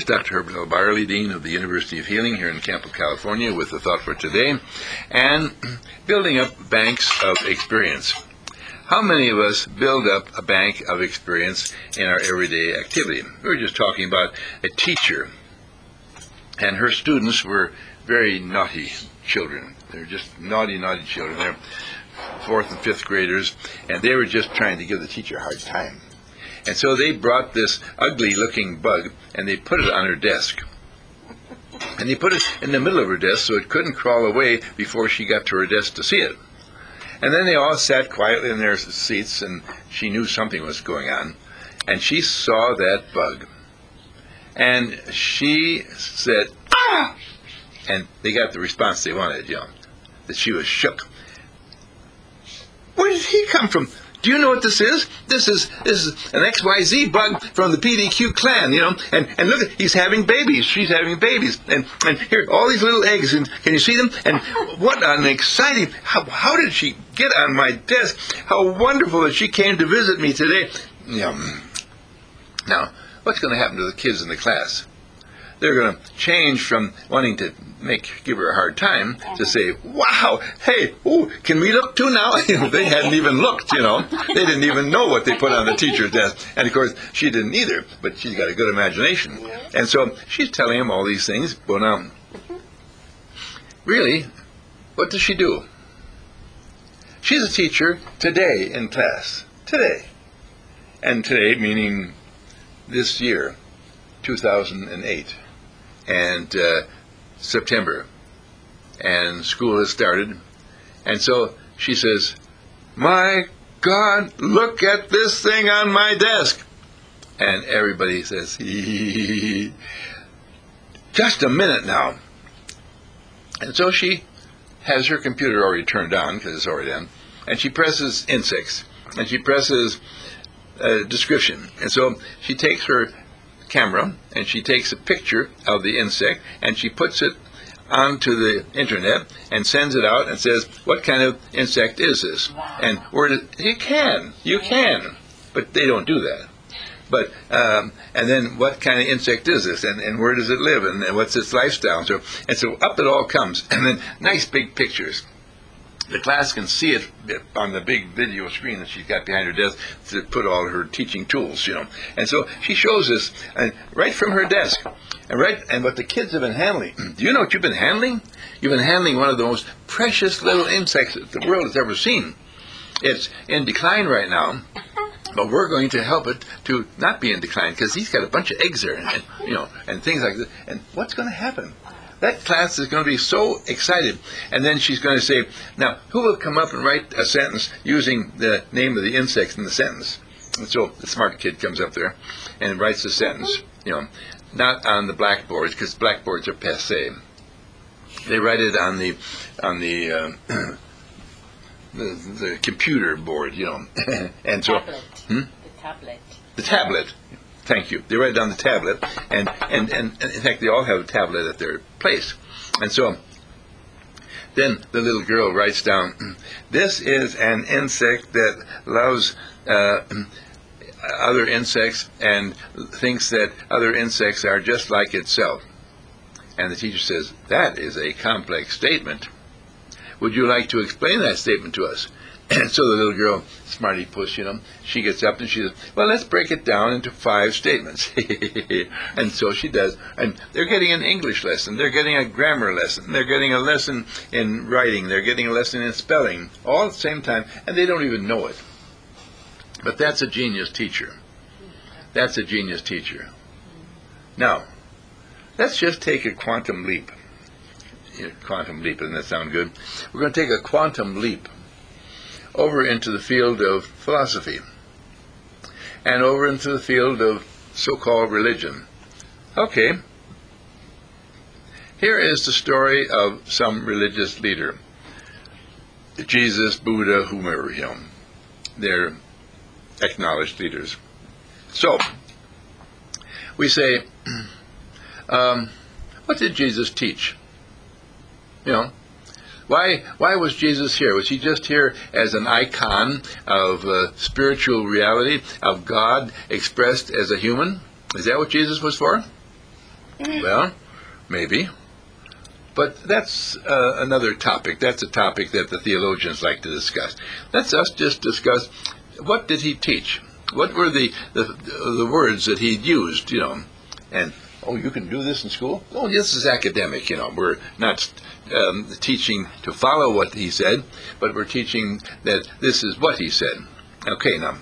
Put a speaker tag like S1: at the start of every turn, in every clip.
S1: It's Dr. Herbert L. Byerly, Dean of the University of Healing here in Campo, California, with the thought for today, and building up banks of experience. How many of us build up a bank of experience in our everyday activity? We were just talking about a teacher, and her students were very naughty children. They're just naughty children. They're 4th and 5th graders, and they were just trying to give the teacher a hard time. And so they brought this ugly-looking bug, and they put it on her desk. And they put it in the middle of her desk so it couldn't crawl away before she got to her desk to see it. And then they all sat quietly in their seats, and she knew something was going on. And she saw that bug. And she said, "Ah!" And they got the response they wanted, that she was shook. Where did he come from? Do you know what this is? This is an XYZ bug from the PDQ clan, and look, he's having babies, she's having babies, and here, all these little eggs, and can you see them? And what an exciting, how did she get on my desk? How wonderful that she came to visit me today. Now, what's going to happen to the kids in the class? They're going to change from wanting to give her a hard time to say, "Wow, hey, can we look too now?" They hadn't even looked, They didn't even know what they put on the teacher's desk. And of course, she didn't either, but she's got a good imagination. And so she's telling him all these things. Well, now, really, what does she do? She's a teacher today in class. Today. And today meaning this year, 2008. And September, and school has started, and so she says, "My God, look at this thing on my desk," and everybody says, "Hee." Just a minute now. And so she has her computer already turned on, because it's already on, and she presses insects, and she presses description, and so she takes her camera, and she takes a picture of the insect, and she puts it onto the internet and sends it out and says, "What kind of insect is this?" And you can, but they don't do that. But and then, what kind of insect is this, and where does it live, and what's its lifestyle? And so up it all comes, and then nice big pictures. The class can see it on the big video screen that she's got behind her desk to put all her teaching tools, And so she shows this right from her desk. And what the kids have been handling. Do you know what you've been handling? You've been handling one of the most precious little insects that the world has ever seen. It's in decline right now, but we're going to help it to not be in decline, because he's got a bunch of eggs there, and things like this. And what's going to happen? That class is going to be so excited. And then she's going to say, "Now, who will come up and write a sentence using the name of the insect in the sentence?" And so the smart kid comes up there and writes the sentence, not on the blackboards, because blackboards are passé. They write it on the computer board, And so, the tablet. Thank you. They write it on the tablet, and in fact, they all have a tablet at their place. And so then the little girl writes down, "This is an insect that loves other insects and thinks that other insects are just like itself." And the teacher says, "That is a complex statement. Would you like to explain that statement to us?" And so the little girl, smarty puss, she gets up and she says, "Well, let's break it down into 5 statements." And so she does. And they're getting an English lesson. They're getting a grammar lesson. They're getting a lesson in writing. They're getting a lesson in spelling, all at the same time, and they don't even know it. But that's a genius teacher. That's a genius teacher. Now, let's just take a quantum leap. Quantum leap, doesn't that sound good? We're going to take a quantum leap over into the field of philosophy, and over into the field of so-called religion. Okay, here is the story of some religious leader. Jesus, Buddha, whomever, they're acknowledged leaders. So, we say, what did Jesus teach? Why was Jesus here? Was he just here as an icon of spiritual reality, of God expressed as a human? Is that what Jesus was for? Well, maybe. But that's another topic. That's a topic that the theologians like to discuss. Let's us just discuss, what did he teach? What were the words that he used, And, oh, you can do this in school? Oh, this is academic, We're not teaching to follow what he said, but we're teaching that this is what he said. Okay, now,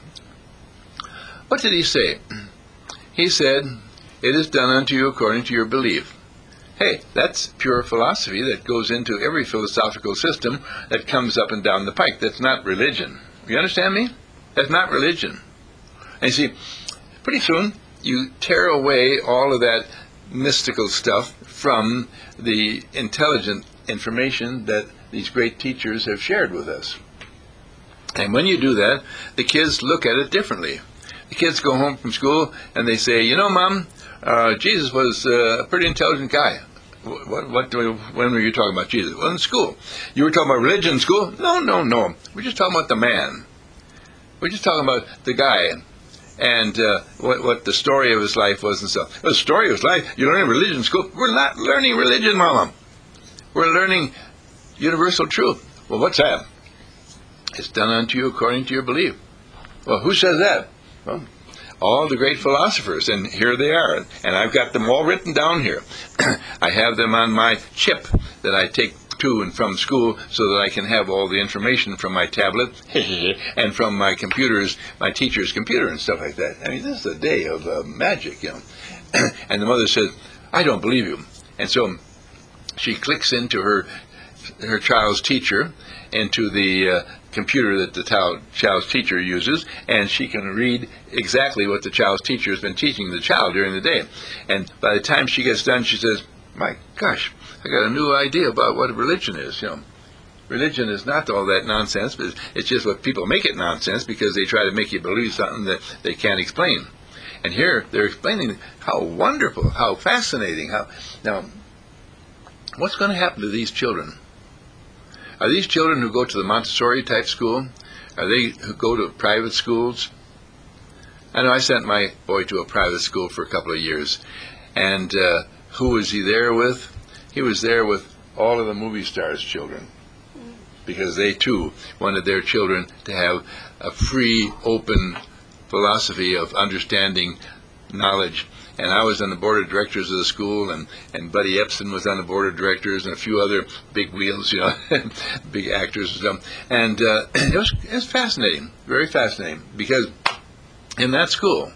S1: what did he say? He said, "It is done unto you according to your belief." Hey, that's pure philosophy that goes into every philosophical system that comes up and down the pike. That's not religion. You understand me? That's not religion. And you see, pretty soon you tear away all of that mystical stuff from the intelligent information that these great teachers have shared with us. And when you do that, the kids look at it differently. The kids go home from school and they say, Mom, Jesus was a pretty intelligent guy. When were you talking about Jesus? Well, in school. You were talking about religion in school? No. We're just talking about the man. We're just talking about the guy and what the story of his life was and stuff. The story of his life? You learn religion in school? We're not learning religion, Mama. We're learning universal truth. Well, what's that? It's done unto you according to your belief. Well, who says that? Well, all the great philosophers, and here they are, and I've got them all written down here. I have them on my chip that I take to and from school so that I can have all the information from my tablet and from my computers, my teacher's computer and stuff like that. I mean, this is a day of magic, And the mother says, "I don't believe you." And so she clicks into her child's teacher, into the computer that the child's teacher uses, and she can read exactly what the child's teacher has been teaching the child during the day. And by the time she gets done, she says, "My gosh, I got a new idea about what religion is." Religion is not all that nonsense, but it's just what people make it nonsense because they try to make you believe something that they can't explain. And here they're explaining how wonderful, how fascinating, Now, what's going to happen to these children? Are these children who go to the Montessori type school? Are they who go to private schools? I know I sent my boy to a private school for a couple of years. And who was he there with? He was there with all of the movie stars' children. Because they too wanted their children to have a free, open philosophy of understanding knowledge. And I was on the board of directors of the school, and Buddy Epson was on the board of directors, and a few other big wheels, big actors. And it was fascinating, very fascinating, because in that school,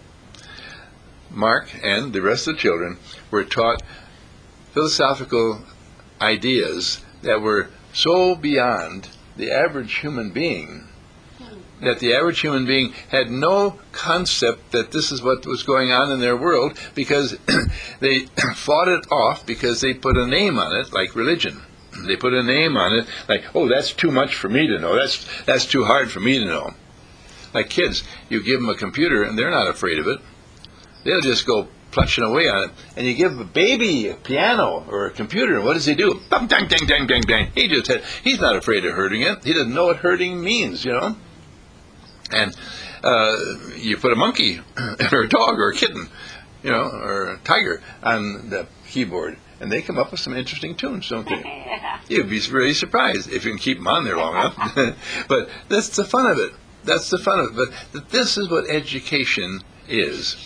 S1: Mark and the rest of the children were taught philosophical ideas that were so beyond the average human being that the average human being had no concept that this is what was going on in their world, because they fought it off because they put a name on it, like religion. They put a name on it, like, oh, that's too much for me to know. That's too hard for me to know. Like kids, you give them a computer and they're not afraid of it. They'll just go plunching away on it. And you give a baby a piano or a computer, and what does he do? Bang, dang, dang, dang, dang, dang. He's not afraid of hurting it. He doesn't know what hurting means, And you put a monkey or a dog or a kitten, or a tiger on the keyboard, and they come up with some interesting tunes, don't they? You'd be really surprised if you can keep them on there long enough. But that's the fun of it. That's the fun of it. But this is what education is.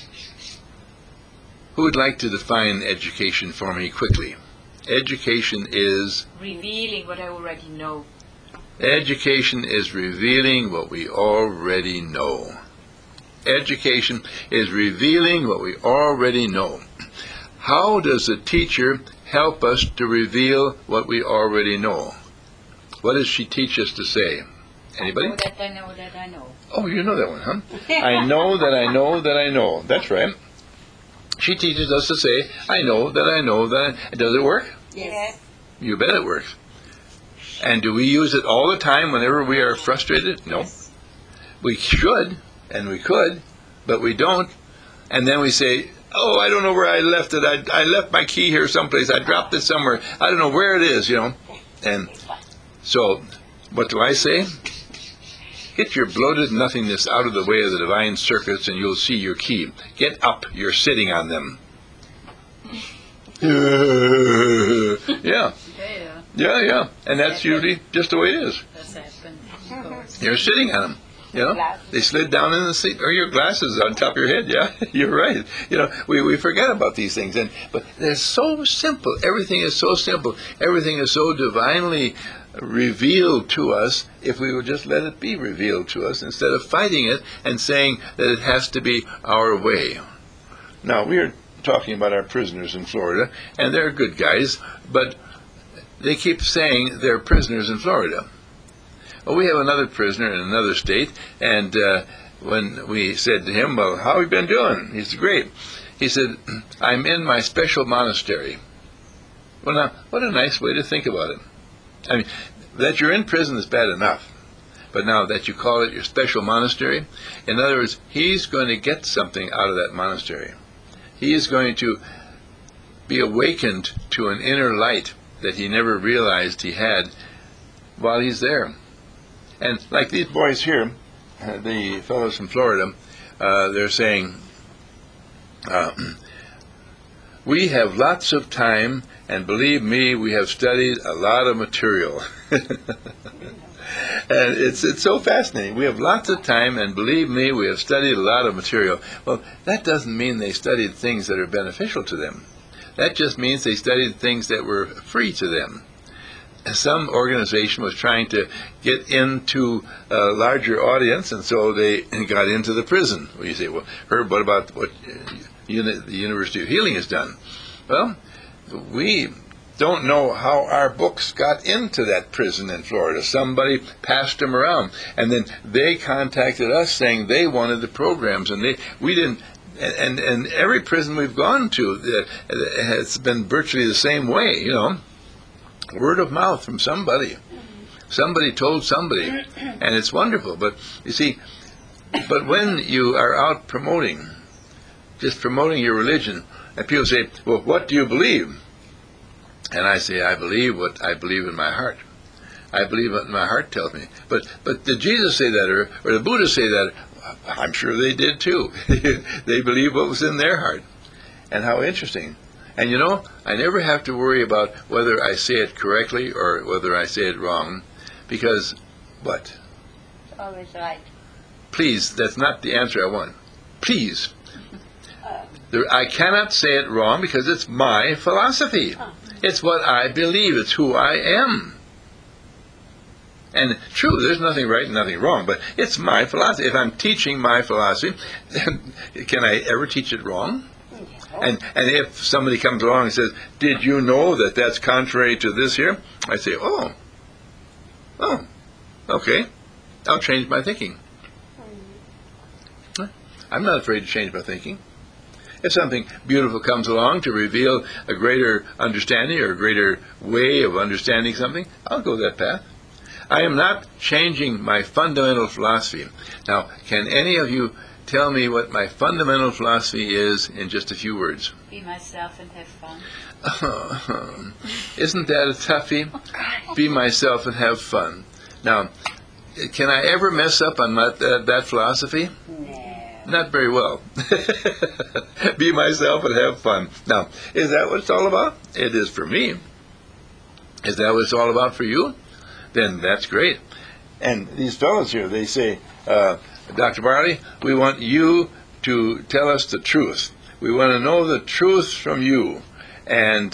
S1: Who would like to define education for me quickly? Education is
S2: revealing what I already know.
S1: Education is revealing what we already know. Education is revealing what we already know. How does a teacher help us to reveal what we already know? What does she teach us to say? Anybody?
S2: I know that I know that I know.
S1: Oh, you know that one, huh? I know that I know that I know. That's right. She teaches us to say, I know that I know that I... Does it work?
S2: Yes.
S1: You bet it works. And do we use it all the time whenever we are frustrated? No.
S2: Yes.
S1: We should, and we could, but we don't. And then we say, oh, I don't know where I left it. I left my key here someplace. I dropped it somewhere. I don't know where it is, And so, what do I say? Get your bloated nothingness out of the way of the divine circuits, and you'll see your key. Get up. You're sitting on them. Yeah. Yeah. And that's usually just the way it is.
S2: That's happened.
S1: You're sitting on them. They slid down in the seat, or your glasses on top of your head. Yeah, you're right. We forget about these things, but they're so simple. Everything is so simple. Everything is so divinely revealed to us if we would just let it be revealed to us instead of fighting it and saying that it has to be our way. Now, we are talking about our prisoners in Florida, and they're good guys, but they keep saying they're prisoners in Florida. Well, we have another prisoner in another state, and when we said to him, well, how have you been doing? He said, great. He said, I'm in my special monastery. Well, now, what a nice way to think about it. I mean, that you're in prison is bad enough, but now that you call it your special monastery, in other words, he's going to get something out of that monastery. He is going to be awakened to an inner light that he never realized he had while he's there. And like these boys here, the fellows from Florida, they're saying, we have lots of time, and believe me, we have studied a lot of material. And it's so fascinating. We have lots of time, and believe me, we have studied a lot of material. Well, that doesn't mean they studied things that are beneficial to them. That just means they studied things that were free to them. Some organization was trying to get into a larger audience, and so they got into the prison. Well, you say, well, Herb, what about what the University of Healing has done? Well, we don't know how our books got into that prison in Florida. Somebody passed them around, and then they contacted us saying they wanted the programs, and we didn't. And every prison we've gone to has been virtually the same way, word of mouth from somebody. Somebody told somebody, and it's wonderful. But you see, but when you are out just promoting your religion, and people say, well, what do you believe? And I say, I believe what I believe in my heart. I believe what my heart tells me. But did Jesus say that, or the Buddha say that? I'm sure they did too. They believed what was in their heart. And how interesting. And I never have to worry about whether I say it correctly or whether I say it wrong, because what?
S3: It's always right.
S1: Please, that's not the answer I want. Please. I cannot say it wrong because it's my philosophy. It's what I believe. It's who I am. And true, there's nothing right and nothing wrong, but it's my philosophy. If I'm teaching my philosophy, then can I ever teach it wrong? And if somebody comes along and says, did you know that that's contrary to this here? I say, oh, okay, I'll change my thinking. I'm not afraid to change my thinking. If something beautiful comes along to reveal a greater understanding or a greater way of understanding something, I'll go that path. I am not changing my fundamental philosophy. Now, can any of you tell me what my fundamental philosophy is in just a few words?
S2: Be myself and have fun.
S1: Isn't that a toughie? Be myself and have fun. Now, can I ever mess up on that philosophy?
S3: No.
S1: Not very well. Be myself and have fun. Now, is that what it's all about? It is for me. Is that what it's all about for you? Then that's great. And these fellows here, they say, Dr. Barley, we want you to tell us the truth. We want to know the truth from you. And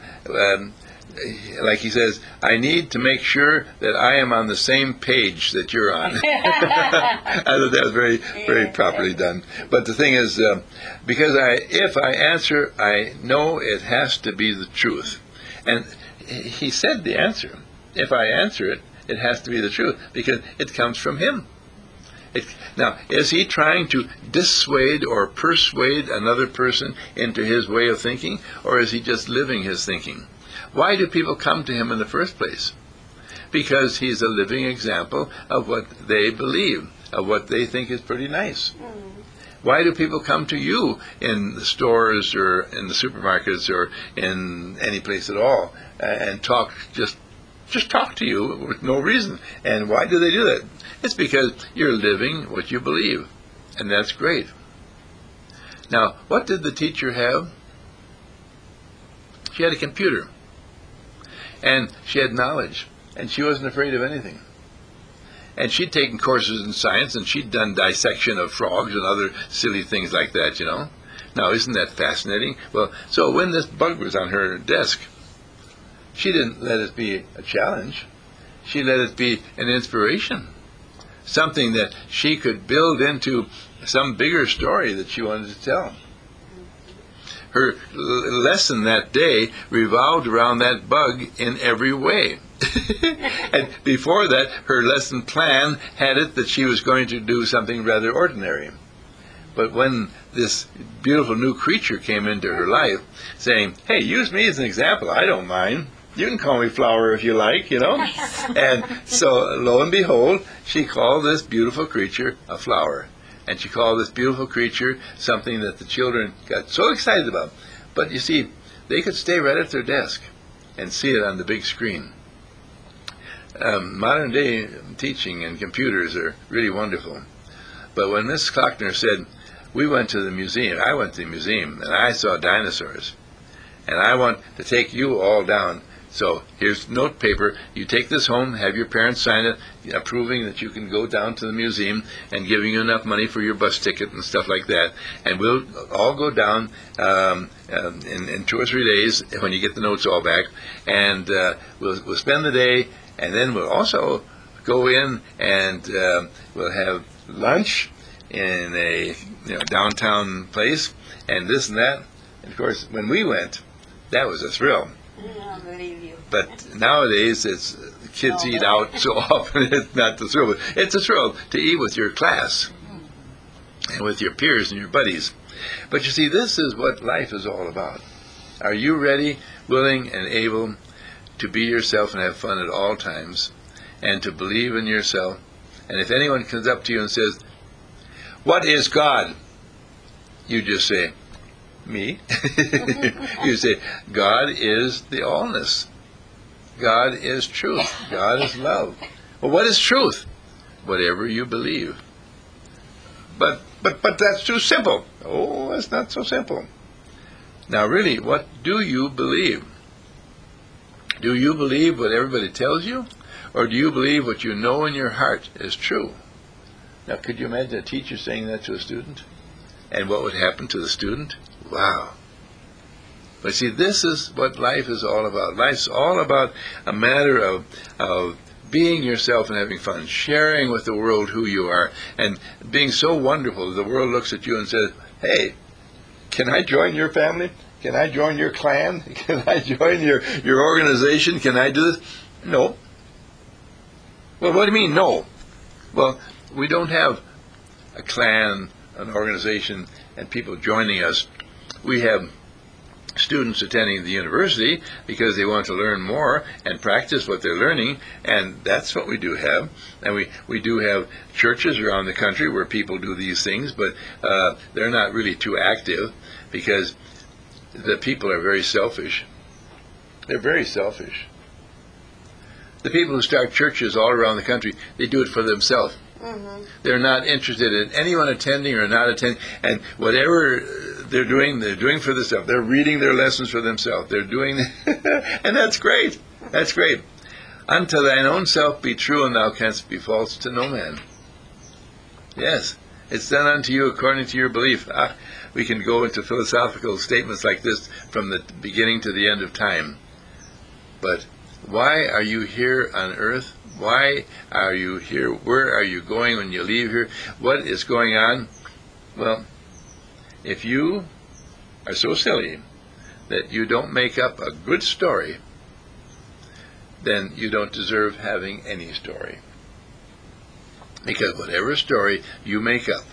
S1: like he says, I need to make sure that I am on the same page that you're on. I thought that was very, very properly done. But the thing is, because if I answer, I know it has to be the truth. And he said the answer. If I answer it, it has to be the truth, because it comes from him. Now, is he trying to dissuade or persuade another person into his way of thinking, or is he just living his thinking? Why do people come to him in the first place? Because he's a living example of what they believe, of what they think is pretty nice. Why do people come to you in the stores or in the supermarkets or in any place at all and talk, just talk to you with no reason? And why do they do that? It's because you're living what you believe, and that's great. Now, what did the teacher have? She had a computer. And she had knowledge. And she wasn't afraid of anything. And she'd taken courses in science, and she'd done dissection of frogs and other silly things like that, you know. Now, isn't that fascinating? Well, so when this bug was on her desk, she didn't let it be a challenge. She let it be an inspiration. Something that she could build into some bigger story that she wanted to tell. Her lesson that day revolved around that bug in every way. And before that, her lesson plan had it that she was going to do something rather ordinary. But when this beautiful new creature came into her life, saying, hey, use me as an example, I don't mind. You can call me Flower if you like, you know. And so, lo and behold, she called this beautiful creature a flower. And she called this beautiful creature something that the children got so excited about. But you see, they could stay right at their desk and see it on the big screen. Modern day teaching and computers are really wonderful. But when Miss Klockner said, we went to the museum, I went to the museum, and I saw dinosaurs. And I want to take you all down. So here's note paper. You take this home, have your parents sign it, approving that you can go down to the museum and giving you enough money for your bus ticket and stuff like that. And we'll all go down in 2 or 3 days when you get the notes all back. And we'll spend the day, and then we'll also go in and we'll have lunch in a downtown place and this and that. And of course, when we went, that was a thrill.
S3: I believe you.
S1: But nowadays, it's kids eat out so often, it's not the thrill. But it's a thrill to eat with your class and with your peers and your buddies. But you see, this is what life is all about. Are you ready, willing, and able to be yourself and have fun at all times, and to believe in yourself? And if anyone comes up to you and says, what is God? You just say, me. You say, God is the allness. God is truth. God is love. Well, what is truth? Whatever you believe. But that's too simple. Oh, it's not so simple. Now, really, what do you believe? Do you believe what everybody tells you? Or do you believe what you know in your heart is true? Now, could you imagine a teacher saying that to a student? And what would happen to the student? Wow. But see, this is what life is all about. Life's all about a matter of being yourself and having fun, sharing with the world who you are, and being so wonderful that the world looks at you and says, hey, can I join your family? Can I join your clan? Can I join your organization? Can I do this? No. Well, what do you mean, no? Well, we don't have a clan, an organization, and people joining us. We have students attending the university because they want to learn more and practice what they're learning, and that's what we do have. And we do have churches around the country where people do these things, but they're not really too active because the people are very selfish. They're very selfish. The people who start churches all around the country, they do it for themselves. Mm-hmm. They're not interested in anyone attending or not attending, and whatever they're doing for themselves. They're reading their lessons for themselves. They're doing, and that's great. That's great. Unto thine own self be true, and thou canst be false to no man. Yes, it's done unto you according to your belief. We can go into philosophical statements like this from the beginning to the end of time. But why are you here on earth? Why are you here? Where are you going when you leave here? What is going on? Well, if you are so silly that you don't make up a good story, then you don't deserve having any story. Because whatever story you make up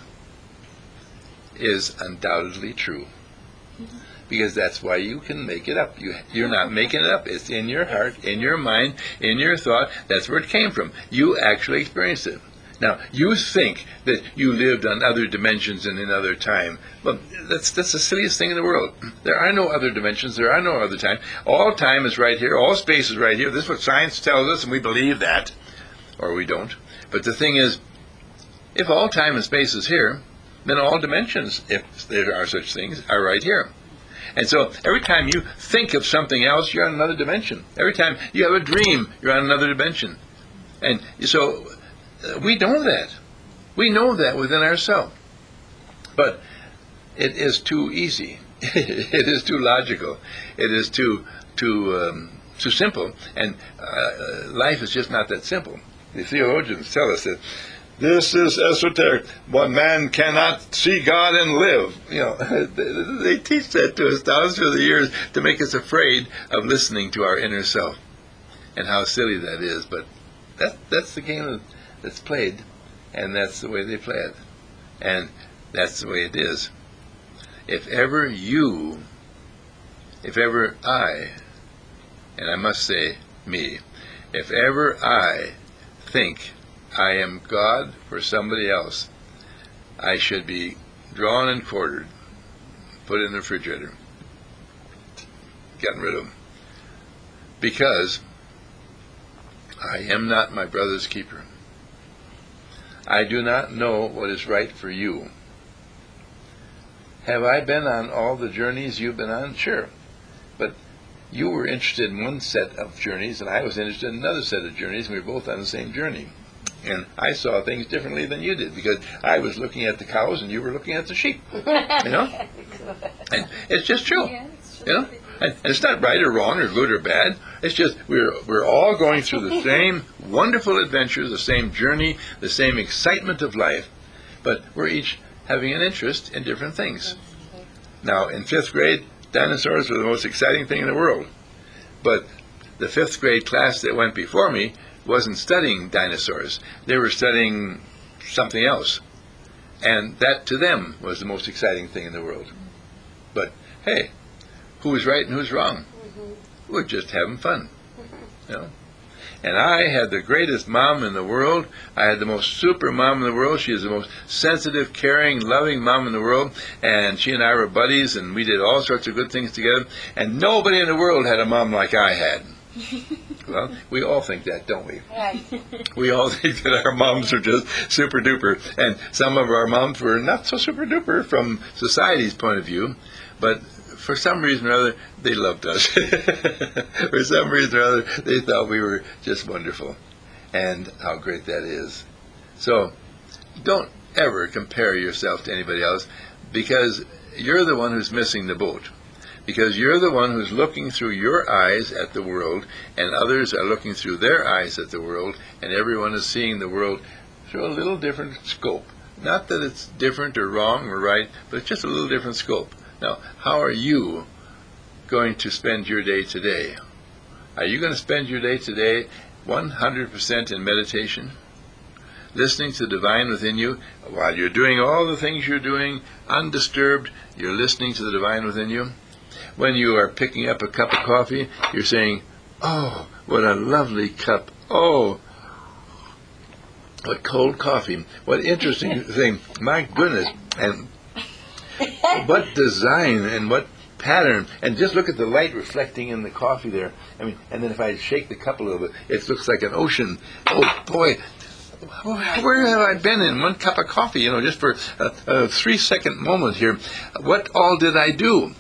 S1: is undoubtedly true. Because that's why you can make it up. You're not making it up. It's in your heart, in your mind, in your thought. That's where it came from. You actually experienced it. Now, you think that you lived on other dimensions and in other time. Well, that's the silliest thing in the world. There are no other dimensions. There are no other time. All time is right here. All space is right here. This is what science tells us, and we believe that. Or we don't. But the thing is, if all time and space is here, then all dimensions, if there are such things, are right here. And so every time you think of something else, you're on another dimension. Every time you have a dream, you're on another dimension. And so we know that. We know that within ourselves. But it is too easy. It is too logical. It is too simple. And life is just not that simple. The theologians tell us that this is esoteric. One man cannot see God and live. They teach that to us down through the years to make us afraid of listening to our inner self. And how silly that is. But that's the game that's played. And that's the way they play it. And that's the way it is. If ever I, and I must say me, if ever I think I am God for somebody else, I should be drawn and quartered, put in the refrigerator, gotten rid of them. Because I am not my brother's keeper. I do not know what is right for you. Have I been on all the journeys you've been on? Sure. But you were interested in one set of journeys, and I was interested in another set of journeys, and we were both on the same journey. And I saw things differently than you did, because I was looking at the cows and you were looking at the sheep. And it's just true.
S2: Yeah, it's true.
S1: And it's not right or wrong or good or bad. It's just we're all going through the same wonderful adventures, the same journey, the same excitement of life, but we're each having an interest in different things. Now, in 5th grade, dinosaurs were the most exciting thing in the world. But the 5th grade class that went before me wasn't studying dinosaurs. They were studying something else. And that, to them, was the most exciting thing in the world. But, hey, who's right and who's wrong? We're just having fun. And I had the greatest mom in the world. I had the most super mom in the world. She is the most sensitive, caring, loving mom in the world. And she and I were buddies, and we did all sorts of good things together. And nobody in the world had a mom like I had. Well, we all think that, don't we?
S3: Right.
S1: We all think that our moms are just super duper. And some of our moms were not so super duper from society's point of view. But for some reason or other, they loved us. For some reason or other, they thought we were just wonderful. And how great that is. So, don't ever compare yourself to anybody else, because you're the one who's missing the boat. Because you're the one who's looking through your eyes at the world, and others are looking through their eyes at the world, and everyone is seeing the world through a little different scope. Not that it's different or wrong or right, but it's just a little different scope. Now, how are you going to spend your day today? Are you going to spend your day today 100% in meditation? Listening to the divine within you while you're doing all the things you're doing, undisturbed, you're listening to the divine within you? When you are picking up a cup of coffee, you're saying, "Oh, what a lovely cup. Oh, what cold coffee. What interesting thing. My goodness." And what design and what pattern. And just look at the light reflecting in the coffee there. And then if I shake the cup a little bit, it looks like an ocean. Oh, boy. Where have I been in one cup of coffee? Just for a 3-second moment here. What all did I do?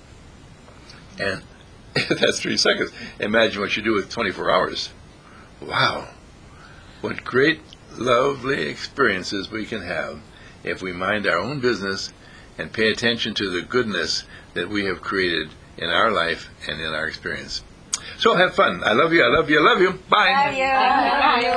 S1: And that's 3 seconds. Imagine what you do with 24 hours. Wow. What great, lovely experiences we can have if we mind our own business and pay attention to the goodness that we have created in our life and in our experience. So have fun. I love you, I love you, I love you. Bye.
S3: Love you.